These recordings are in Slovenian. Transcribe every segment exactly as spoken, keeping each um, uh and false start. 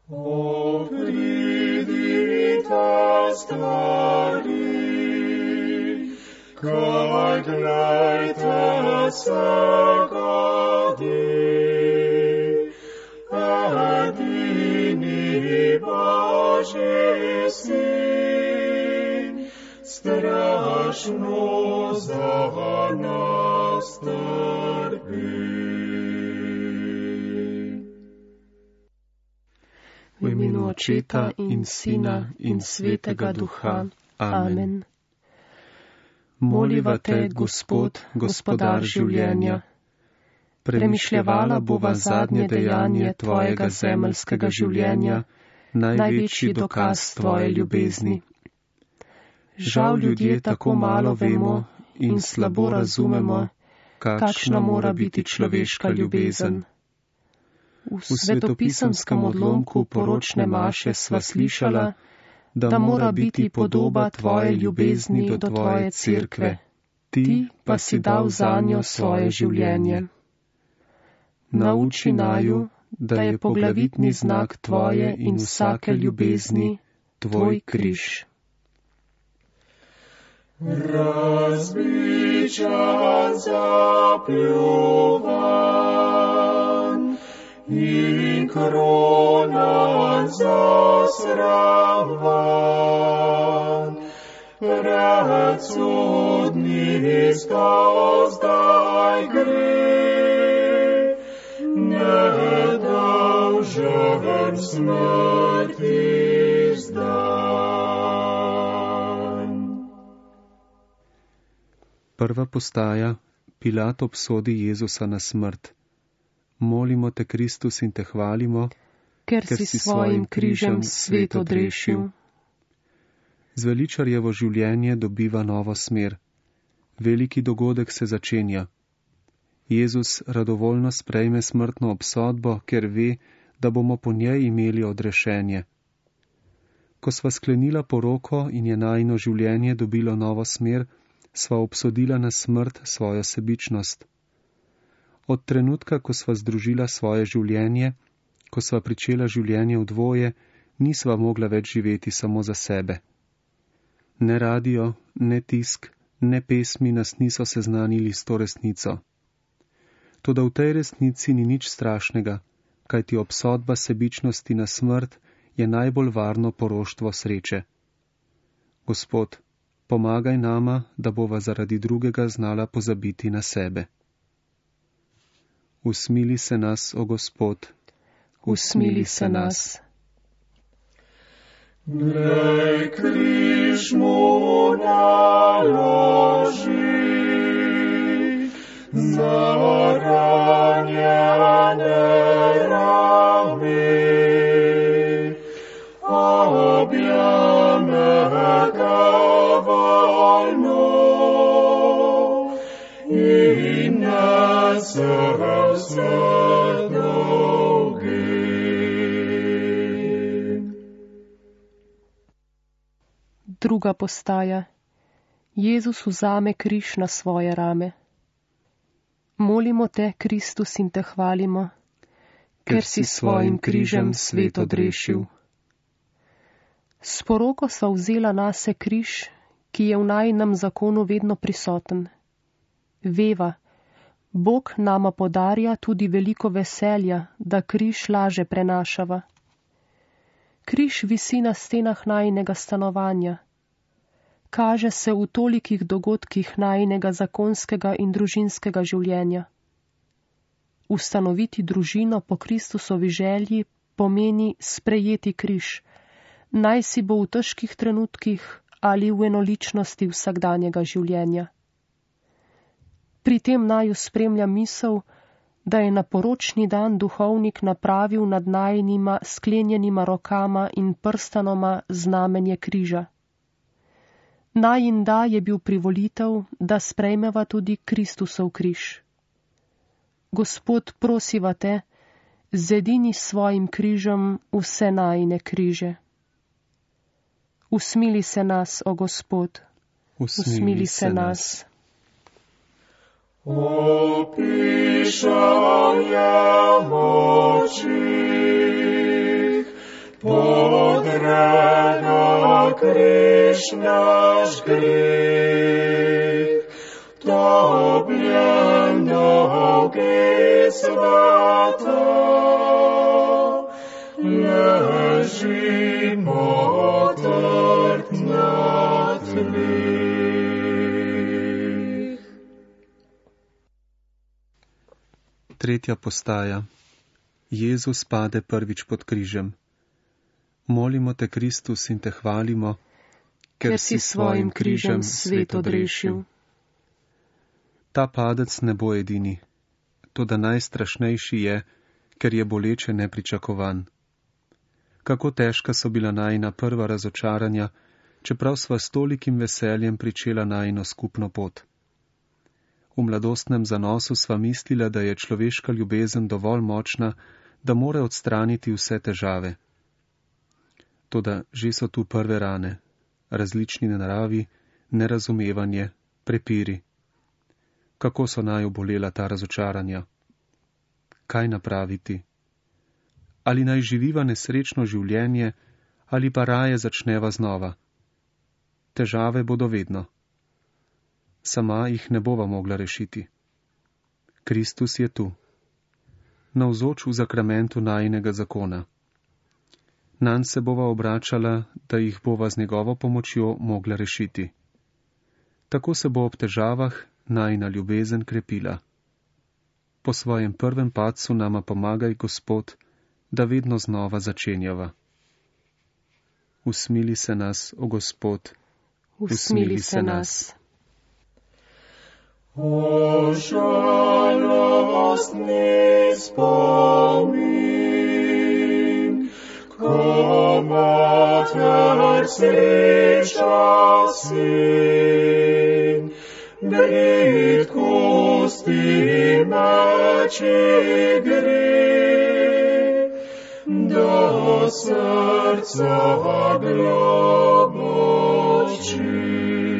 O pridi te stvari, kaj glej te se godi, edini Božji sin, strašno za nas trpi. V imenu Očeta in Sina in Svetega Duha. Amen. Moliva te, Gospod, Gospodar življenja. Premišljevala bova zadnje dejanje tvojega zemeljskega življenja, največji dokaz tvoje ljubezni. Žal ljudje tako malo vemo in slabo razumemo, kakšna mora biti človeška ljubezen. V svetopisemskem odlomku poročne maše sva slišala, da mora biti podoba tvoje ljubezni do tvoje cerkve, ti pa si dal zanjo svoje življenje. Nauči naju, da je poglavitni znak tvoje in vsake ljubezni tvoj križ. Razbičan, zapljuvan in kronan zasramovan, pred sodniško zdaj gre, nedolžen smrti zdan. Prva postaja: Pilat obsodi Jezusa na smrt. Molimo te, Kristus, in te hvalimo, ker, ker si svojim križem svet odrešil. Zveličarjevo življenje dobiva novo smer. Veliki dogodek se začenja. Jezus radovoljno sprejme smrtno obsodbo, ker ve, da bomo po njej imeli odrešenje. Ko sva sklenila poroko in je najino življenje dobilo novo smer, sva obsodila na smrt svojo sebičnost. Od trenutka, ko sva združila svoje življenje, ko sva pričela življenje v dvoje, nisva mogla več živeti samo za sebe. Ne radio, ne tisk, ne pesmi nas niso seznanili s to resnico. Toda v tej resnici ni nič strašnega, kajti obsodba sebičnosti na smrt je najbolj varno poroštvo sreče. Gospod, pomagaj nama, da bova zaradi drugega znala pozabiti na sebe. Usmili se nas, o Gospod, usmili se nas. Glej, križ mu naloži, za ranjene rami, objame ga voljno in nese vse dolgi. Druga postaja. Jezus vzame križ na svoje rame. Molimo te, Kristus, in te hvalimo, ker si svojim križem svet odrešil. S poroko sva vzela nase križ, ki je v najinem zakonu vedno prisoten. Veva, Bog nama podarja tudi veliko veselja, da križ laže prenašava. Križ visi na stenah najinega stanovanja. Kaže se v tolikih dogodkih najinega zakonskega in družinskega življenja. Ustanoviti družino po Kristusovi želji pomeni sprejeti križ, naj si bo v težkih trenutkih ali v enoličnosti vsakdanjega življenja. Pri tem naju spremlja misel, da je na poročni dan duhovnik napravil nad najinima sklenjenima rokama in prstanoma znamenje križa. Najin da je bil privolitev, da sprejmeva tudi Kristusov križ. Gospod, prosiva te, zedini s svojim križem vse najine križe. Usmili se nas, o Gospod, usmili, usmili se nas. Opišal je v očih preda križ naš greh, topljen dolgi sveta, ležimo trd na tleh. Tretja postaja. Jezus pade prvič pod križem. Molimo te, Kristus, in te hvalimo, ker si s svojim križem svet odrešil. Ta padec ne bo edini, toda najstrašnejši je, ker je boleče nepričakovan. Kako težka so bila najina prva razočaranja, čeprav sva s tolikim veseljem pričela najino skupno pot. V mladostnem zanosu sva mislila, da je človeška ljubezen dovolj močna, da more odstraniti vse težave. Toda že so tu prve rane, različni naravi, nerazumevanje, prepiri. Kako so naju bolela ta razočaranja? Kaj napraviti? Ali naj živiva nesrečno življenje, ali pa raje začneva znova? Težave bodo vedno. Sama jih ne bova mogla rešiti. Kristus je tu, navzoč v zakramentu najinega zakona. Nanj se bova obračala, da jih bova z njegovo pomočjo mogla rešiti. Tako se bo ob težavah najina ljubezen krepila. Po svojem prvem padcu nama pomagaj, Gospod, da vedno znova začenjava. Usmili se nas, o Gospod, usmili se nas. O žalostni spomin, ko mater sreča sin, bridkosti meči gre, da srca globoči.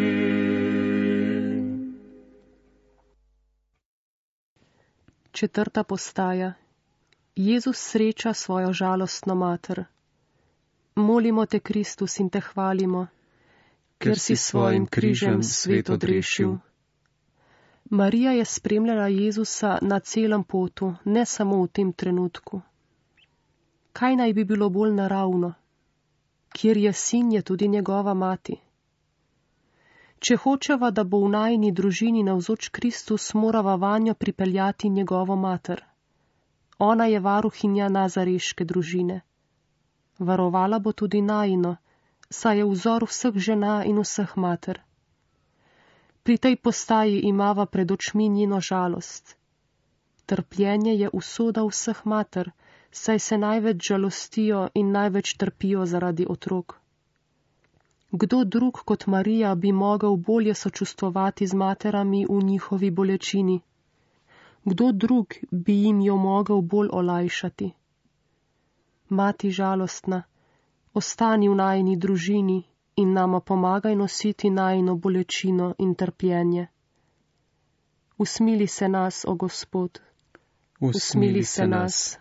Četrta postaja. Jezus sreča svojo žalostno mater. Molimo te, Kristus, in te hvalimo, ker si s svojim križem svet odrešil. Marija je spremljala Jezusa na celem potu, ne samo v tem trenutku. Kaj naj bi bilo bolj naravno? Kjer je sin, je tudi njegova mati. Če hočeva, da bo v najini družini navzoč Kristus, morava vanjo pripeljati njegovo mater. Ona je varuhinja nazareške družine. Varovala bo tudi najino, saj je vzor vseh žena in vseh mater. Pri tej postaji imava pred očmi njeno žalost. Trpljenje je usoda vseh mater, saj se največ žalostijo in največ trpijo zaradi otrok. Kdo drug kot Marija bi mogel bolje sočustvovati z materami v njihovi bolečini? Kdo drug bi jim jo mogel bolj olajšati? Mati žalostna, ostani v najini družini in nama pomagaj nositi najino bolečino in trpljenje. Usmili se nas, o Gospod, usmili se nas.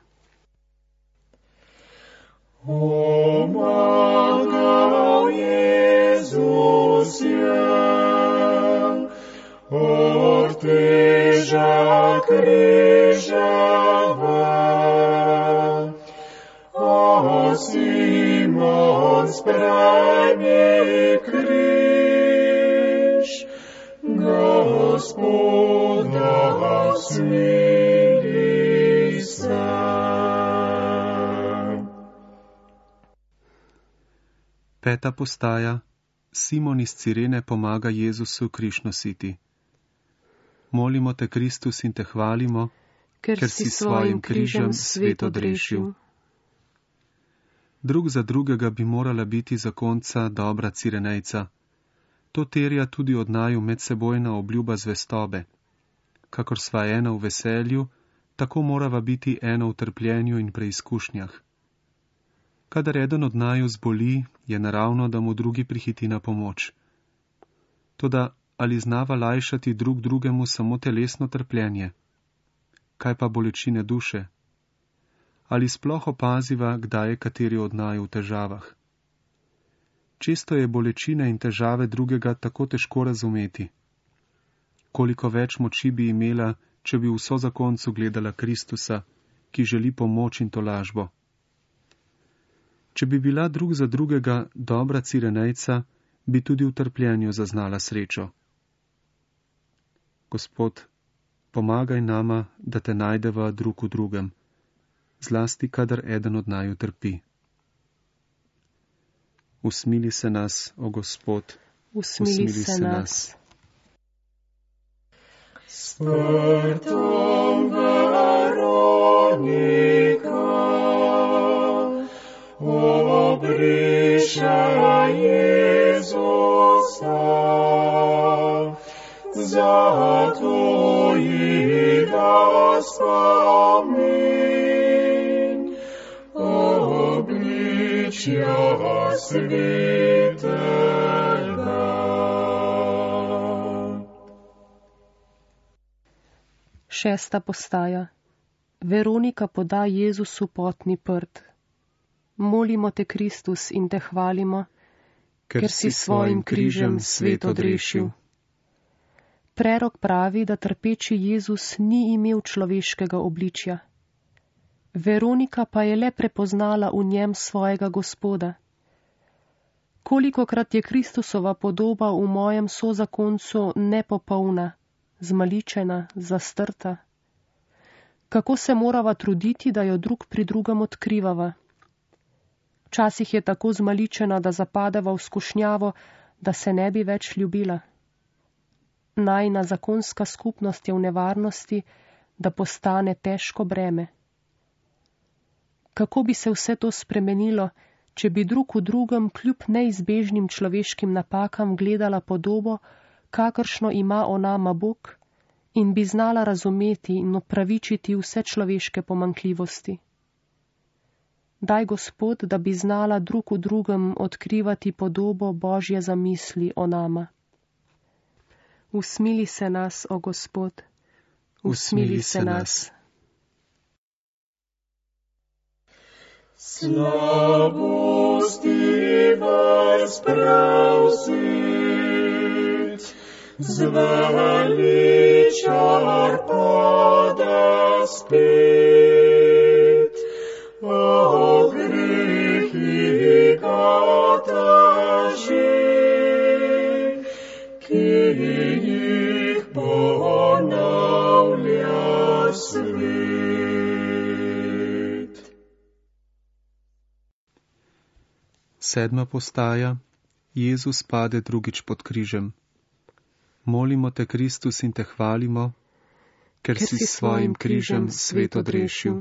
O magal Jezus je, od teža križava, o Simon sprejmi križ, Gospoda smili se. Peta postaja. Simon iz Cirene pomaga Jezusu križ nositi. Molimo te, Kristus, in te hvalimo, ker, ker si s svojim križem svet odrešil. Drug za drugega bi morala biti zakonca dobra Cirenejca. To terja tudi od naju medsebojna obljuba zvestobe. Kakor sva ena v veselju, tako morava biti ena v trpljenju in preizkušnjah. Kadar eden od naju zboli, je naravno, da mu drugi prihiti na pomoč. Toda ali znava lajšati drug drugemu samo telesno trpljenje? Kaj pa bolečine duše? Ali sploh opaziva, kdaj je kateri od naju v težavah? Često je bolečine in težave drugega tako težko razumeti. Koliko več moči bi imela, če bi vso zakoncu gledala Kristusa, ki želi pomoč in tolažbo. Če bi bila drug za drugega dobra Cirenejca, bi tudi v trpljenju zaznala srečo. Gospod, pomagaj nama, da te najdeva drug v drugem, zlasti kadar eden od naju trpi. Usmili se nas, o Gospod, usmili, usmili se nas. Sprtom Veronika, obriše Jezusa, zato ji da spomin, obličja svetega. Šesta postaja. Veronika poda Jezusu potni prt. Molimo te, Kristus, in te hvalimo, ker, ker si svojim križem svet odrešil. Prerok pravi, da trpeči Jezus ni imel človeškega obličja. Veronika pa je le prepoznala v njem svojega Gospoda. Kolikokrat je Kristusova podoba v mojem sozakoncu nepopolna, zmaličena, zastrta. Kako se morava truditi, da jo drug pri drugem odkrivava. Včasih je tako zmaličena, da zapadeva v skušnjavo, da se ne bi več ljubila. Najina zakonska skupnost je v nevarnosti, da postane težko breme. Kako bi se vse to spremenilo, če bi drug v drugem kljub neizbežnim človeškim napakam gledala podobo, kakršno ima o nama Bog, in bi znala razumeti in opravičiti vse človeške pomanjkljivosti. Daj, Gospod, da bi znala drug v drugem odkrivati podobo Božje zamisli o nama. Usmili se nas, o Gospod, usmili se nas. Slabosti vas pravsit, zveličar pada spet, o grehi ga taži, ki jih ponavlja svet. Sedma postaja. Jezus pade drugič pod križem. Molimo te, Kristus, in te hvalimo, ker, ker si s svojim križem svet odrešil.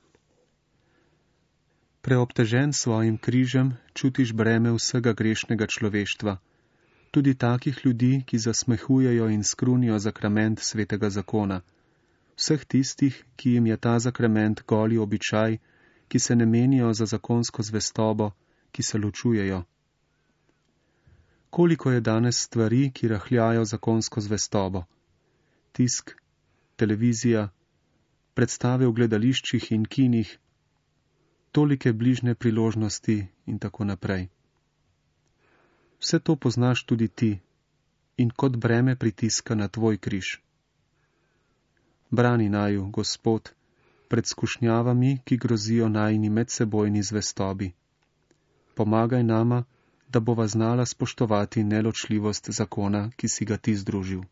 Preobtežen svojim križem čutiš breme vsega grešnega človeštva, tudi takih ljudi, ki zasmehujejo in skrunijo zakrament svetega zakona, vseh tistih, ki jim je ta zakrament goli običaj, ki se ne menijo za zakonsko zvestobo, ki se ločujejo. Koliko je danes stvari, ki rahljajo zakonsko zvestobo? Tisk, televizija, predstave v gledališčih in kinih, tolike bližne priložnosti in tako naprej. Vse to poznaš tudi ti in kot breme pritiska na tvoj križ. Brani naju, Gospod, pred skušnjavami, ki grozijo najini medsebojni zvestobi. Pomagaj nama, da bova znala spoštovati neločljivost zakona, ki si ga ti združil.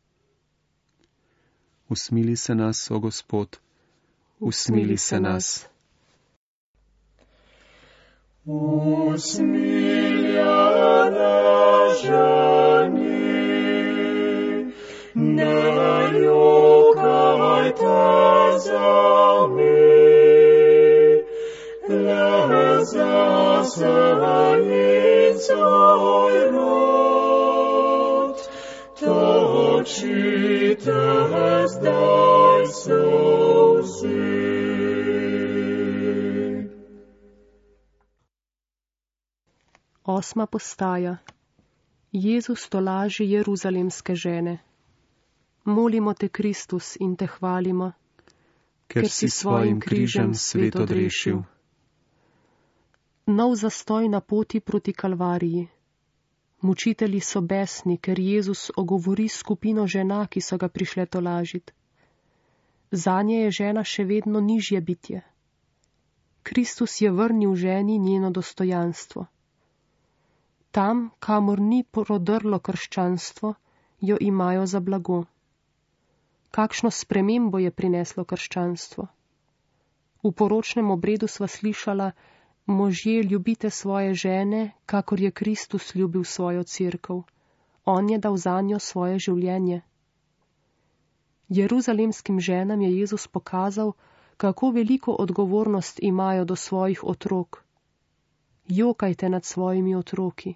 Usmili se nas, o Gospod, usmili se nas. Usmiljena ženi, ne jokajte za mi, le za svojim svoj rod, točite zdaj solzi. Osma postaja. Jezus tolaži jeruzalemske žene. Molimo te, Kristus, in te hvalimo, ker, ker si svojim križem svet odrešil. nov zastoj na poti proti Kalvariji. Mučitelji so besni, ker Jezus ogovori skupino žena, ki so ga prišle tolažit. Zanje je žena še vedno nižje bitje. Kristus je vrnil ženi njeno dostojanstvo. Tam, kamor ni prodrlo krščanstvo, jo imajo za blago. Kakšno spremembo je prineslo krščanstvo? V poročnem obredu sva slišala: možje, ljubite svoje žene, kakor je Kristus ljubil svojo cerkev. On je dal zanjo svoje življenje. Jeruzalemskim ženam je Jezus pokazal, kako veliko odgovornost imajo do svojih otrok. Jokajte nad svojimi otroki.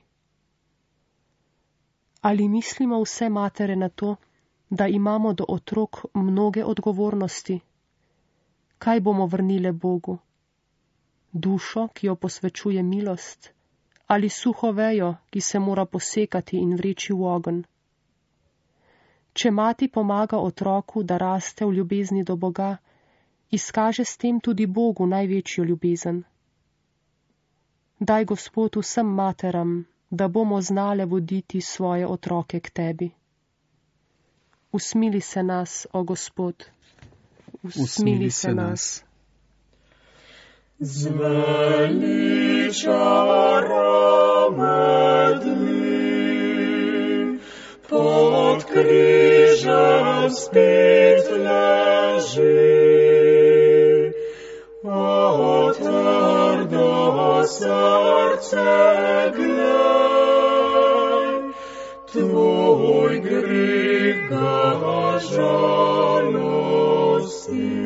Ali mislimo vse matere na to, da imamo do otrok mnoge odgovornosti? Kaj bomo vrnile Bogu? Dušo, ki jo posvečuje milost, ali suho vejo, ki se mora posekati in vreči v ogenj? Če mati pomaga otroku, da raste v ljubezni do Boga, izkaže s tem tudi Bogu največjo ljubezen. Daj, Gospod, vsem materam, da bomo znale voditi svoje otroke k Tebi. Usmili se nas, o Gospod, usmili se nas. Zveličara medli, pod križem spet leži. O trdo srce, glej, tvoj greh ga žalosti.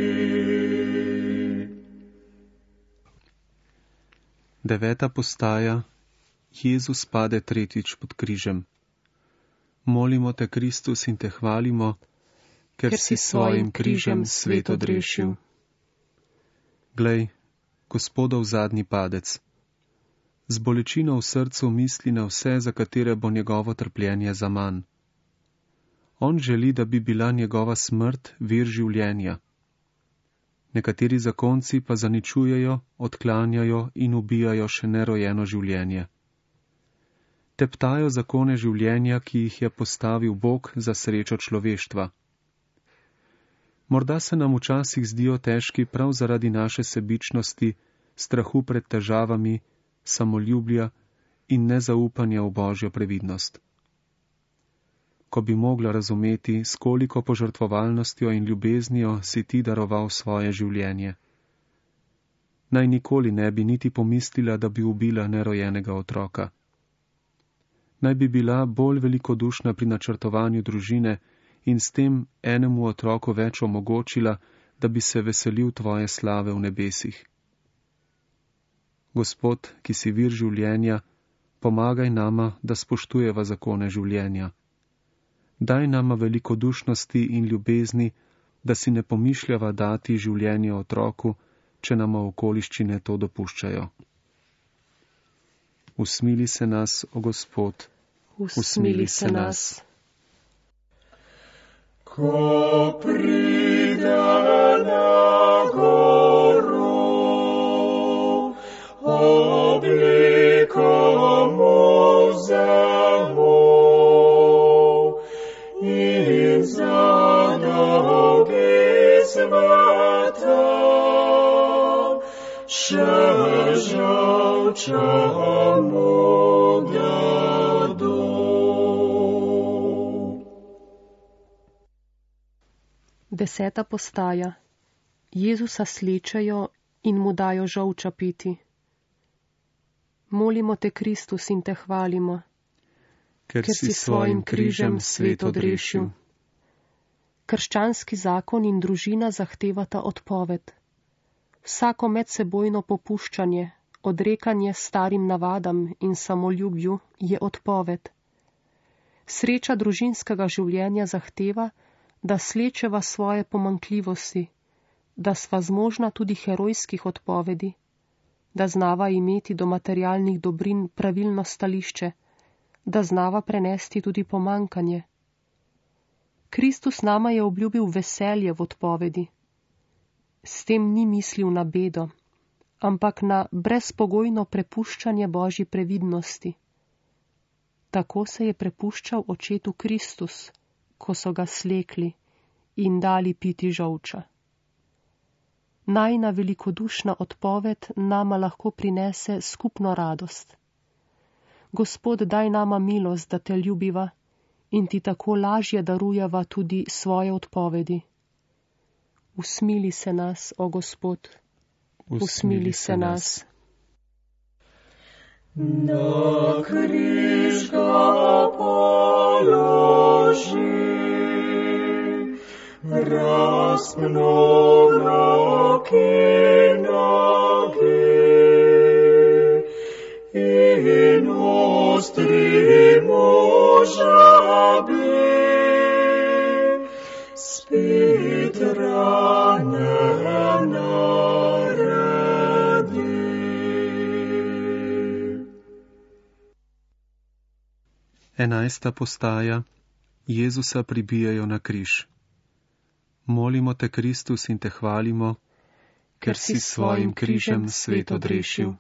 Deveta postaja. Jezus pade tretjič pod križem. Molimo te, Kristus, in te hvalimo, ker, ker si svojim križem svet odrešil. Glej, Gospodov zadnji padec. Z bolečino v srcu misli na vse, za katere bo njegovo trpljenje zaman. On želi, da bi bila njegova smrt vir življenja. Nekateri zakonci pa zaničujejo, odklanjajo in ubijajo še nerojeno življenje. Teptajo zakone življenja, ki jih je postavil Bog za srečo človeštva. Morda se nam včasih zdijo težki prav zaradi naše sebičnosti, strahu pred težavami, samoljublja in nezaupanja v Božjo previdnost. Ko bi mogla razumeti, s koliko požrtvovalnostjo in ljubeznijo si ti daroval svoje življenje. Naj nikoli ne bi niti pomislila, da bi ubila nerojenega otroka. Naj bi bila bolj velikodušna pri načrtovanju družine in s tem enemu otroku več omogočila, da bi se veselil tvoje slave v nebesih. Gospod, ki si vir življenja, pomagaj nama, da spoštujeva zakone življenja. Daj nama velikodušnosti in ljubezni, da si ne pomišljava dati življenje otroku, če nama okoliščine to dopuščajo. Usmili se nas, o Gospod, usmili se nas. Ko pride na goro, obliko mu vzemo in za dolgi sveta še žolčamo gledal. Deseta postaja. Jezusa slečejo in mu dajo žolča piti. Molimo te, Kristus, in te hvalimo, ker, ker si svojim križem svet odrešil. Krščanski zakon in družina zahtevata odpoved. Vsako medsebojno popuščanje, odrekanje starim navadam in samoljubju je odpoved. Sreča družinskega življenja zahteva, da slečeva svoje pomanjkljivosti, da sva zmožna tudi herojskih odpovedi, da znava imeti do materialnih dobrin pravilno stališče, da znava prenesti tudi pomankanje. Kristus nama je obljubil veselje v odpovedi. S tem ni mislil na bedo, ampak na brezpogojno prepuščanje Božji previdnosti. Tako se je prepuščal očetu Kristus, ko so ga slekli in dali piti žolča. Najina velikodušna odpoved nama lahko prinese skupno radost. Gospod, daj nama milost, da te ljubiva in ti tako lažje darujeva tudi svoje odpovedi. Usmili se nas, o Gospod, usmili se nas. Na križ ga položi, razpno roke noge in ostri možabi, spet rane naredi. Enajsta postaja. Jezusa pribijajo na križ. Molimo te, Kristus, in te hvalimo, ker si s svojim križem svet odrešil.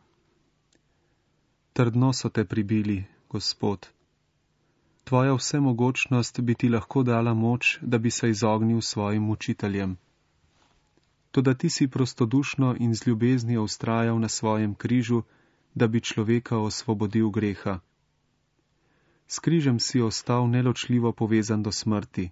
Trdno so te pribili, Gospod. Tvoja vsemogočnost bi ti lahko dala moč, da bi se izognil svojim mučiteljem. Toda ti si prostodušno in z ljubeznijo vztrajal na svojem križu, da bi človeka osvobodil greha. S križem si ostal neločljivo povezan do smrti.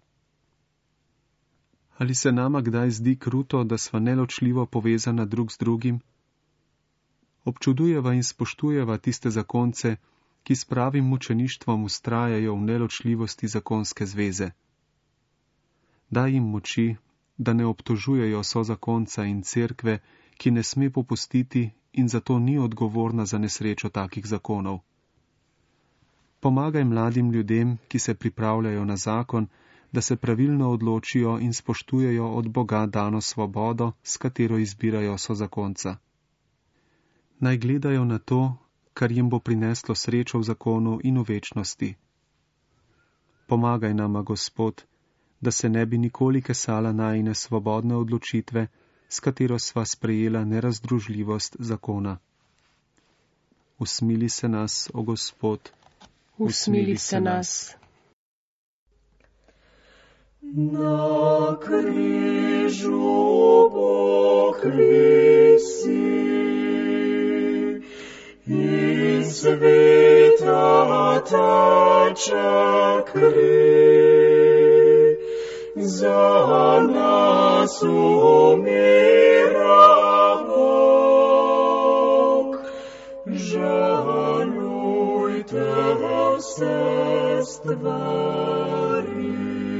Ali se nama kdaj zdi kruto, da sva neločljivo povezana drug z drugim? Občudujeva in spoštujeva tiste zakonce, ki s pravim mučeništvom vztrajajo v neločljivosti zakonske zveze. Daj jim moči, da ne obtožujejo sozakonca in cerkve, ki ne sme popustiti in zato ni odgovorna za nesrečo takih zakonov. Pomagaj mladim ljudem, ki se pripravljajo na zakon, da se pravilno odločijo in spoštujejo od Boga dano svobodo, s katero izbirajo sozakonca. Naj gledajo na to, kar jim bo prineslo srečo v zakonu in v večnosti. Pomagaj nama, Gospod, da se ne bi nikoli kesala najine svobodne odločitve, s katero sva sprejela nerazdružljivost zakona. Usmili se nas, o Gospod, usmili se nas. Na križu Bog visi in sveta teče kri, za nas umira Bog, žalujte vse stvari.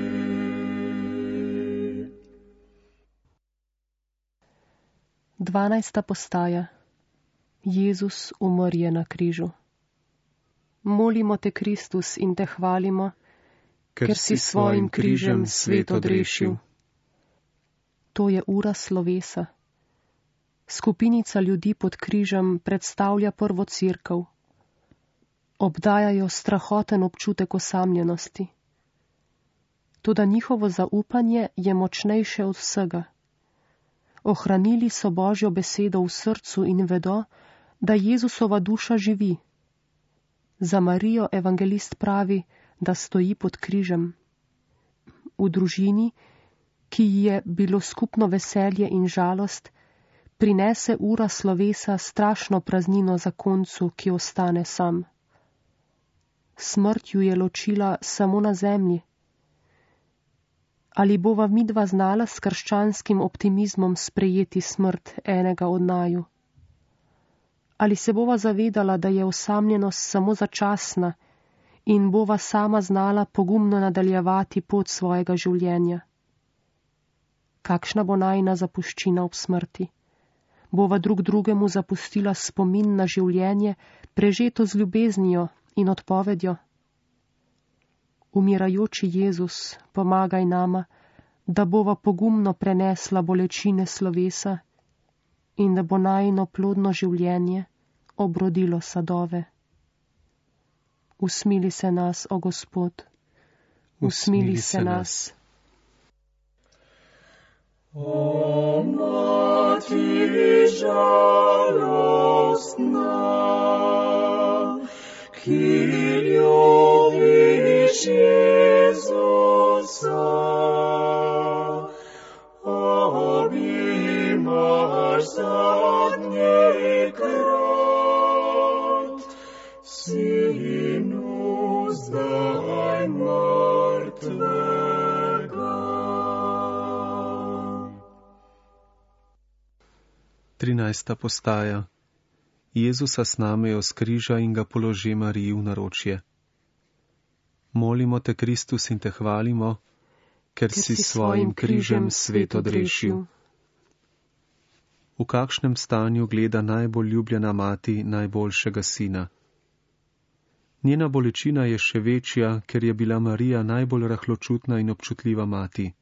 Dvanajsta postaja. Jezus umrje na križu. Molimo te, Kristus, in te hvalimo, ker, ker si svojim križem svet odrešil. To je ura slovesa. Skupinica ljudi pod križem predstavlja prvo cerkev. Obdajajo strahoten občutek osamljenosti. Toda njihovo zaupanje je močnejše od vsega. Ohranili so Božjo besedo v srcu in vedo, da Jezusova duša živi. Za Marijo evangelist pravi, da stoji pod križem. V družini, ki ji je bilo skupno veselje in žalost, prinese ura slovesa strašno praznino zakoncu, ki ostane sam. Smrt ju je ločila samo na zemlji. Ali bova midva znala s krščanskim optimizmom sprejeti smrt enega od naju? Ali se bova zavedala, da je osamljenost samo začasna in bova sama znala pogumno nadaljevati pot svojega življenja? Kakšna bo najina zapuščina ob smrti? Bova drug drugemu zapustila spomin na življenje, prežeto z ljubeznijo in odpovedjo? Umirajoči Jezus, pomagaj nama, da bova pogumno prenesla bolečine slovesa in da bo najino plodno življenje obrodilo sadove. Usmili se nas, o Gospod, usmili se nas. O Mati žalostna, ki ljubiš Jezusa, objimaš zadnjikrat, Sinu zdaj mrtvega. Trinajsta postaja. Jezusa snamejo s križa in ga položi Mariji v naročje. Molimo te, Kristus, in te hvalimo, ker, ker si s svojim križem svet odrešil. V kakšnem stanju gleda najbolj ljubljena mati najboljšega sina? Njena bolečina je še večja, ker je bila Marija najbolj rahločutna in občutljiva mati.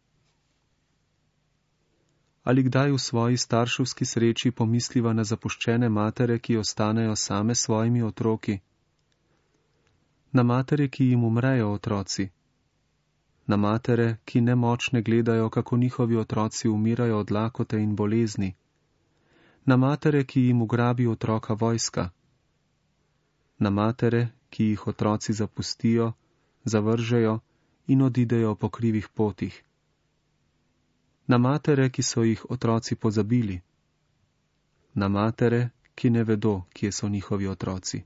Ali kdaj v svoji starševski sreči pomisliva na zapuščene matere, ki ostanejo same s svojimi otroki? Na matere, ki jim umrejo otroci? Na matere, ki nemočne gledajo, kako njihovi otroci umirajo od lakote in bolezni? Na matere, ki jim ugrabi otroka vojska? Na matere, ki jih otroci zapustijo, zavržejo in odidejo po krivih potih? Na matere, ki so jih otroci pozabili? Na matere, ki ne vedo, kje so njihovi otroci?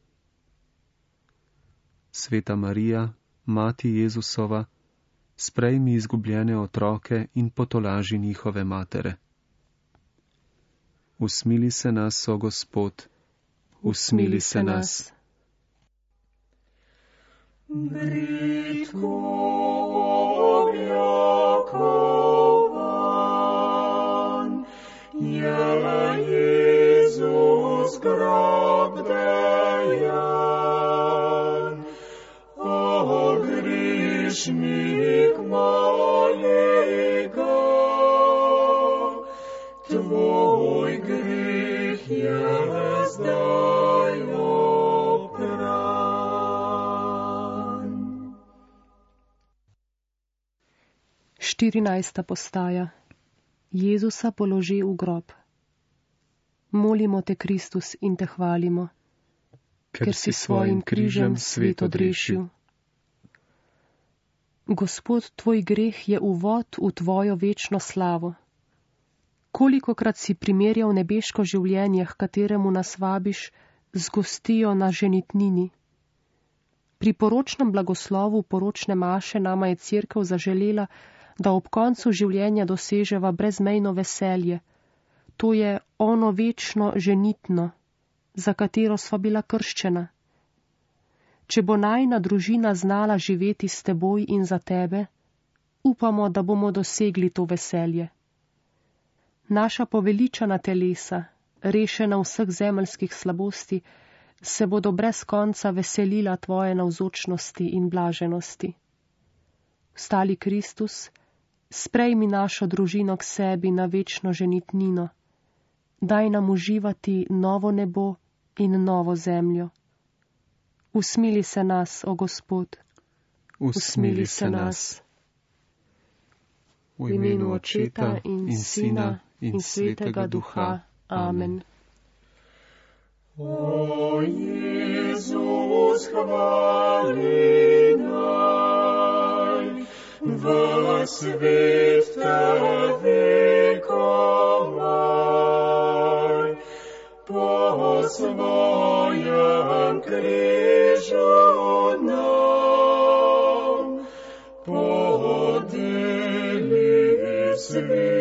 Sveta Marija, Mati Jezusova, sprejmi izgubljene otroke in potolaži njihove matere. Usmili se nas, o Gospod, usmili se nas. Britko objakovan je Jezus grob dejan. O grišnik moli ga, tvoj greh je zdaj opran. Štirinajsta postaja. Jezusa položi v grob. Molimo te, Kristus, in te hvalimo, ker, ker si svojim križem svet odrešil. Gospod, tvoj greh je uvod v tvojo večno slavo. Kolikokrat si primerjal nebeško življenje, h kateremu nas vabiš, z gostijo na ženitnini. Pri poročnem blagoslovu poročne maše nama je Cerkev zaželela, da ob koncu življenja doseževa brezmejno veselje. To je ono večno ženitno, za katero sva bila krščena. Če bo najina družina znala živeti s teboj in za tebe, upamo, da bomo dosegli to veselje. Naša poveličana telesa, rešena vseh zemeljskih slabosti, se bodo brez konca veselila tvoje navzočnosti in blaženosti. Vstali Kristus, sprejmi našo družino k sebi na večno ženitnino. Daj nam uživati novo nebo in novo zemljo. Usmili se nas, o Gospod. Usmili se nas. V imenu Očeta in Sina in Svetega Duha. Amen. O Jezus, hvali naj, v svet tebi komaj, po svojem križu nam podeli svet.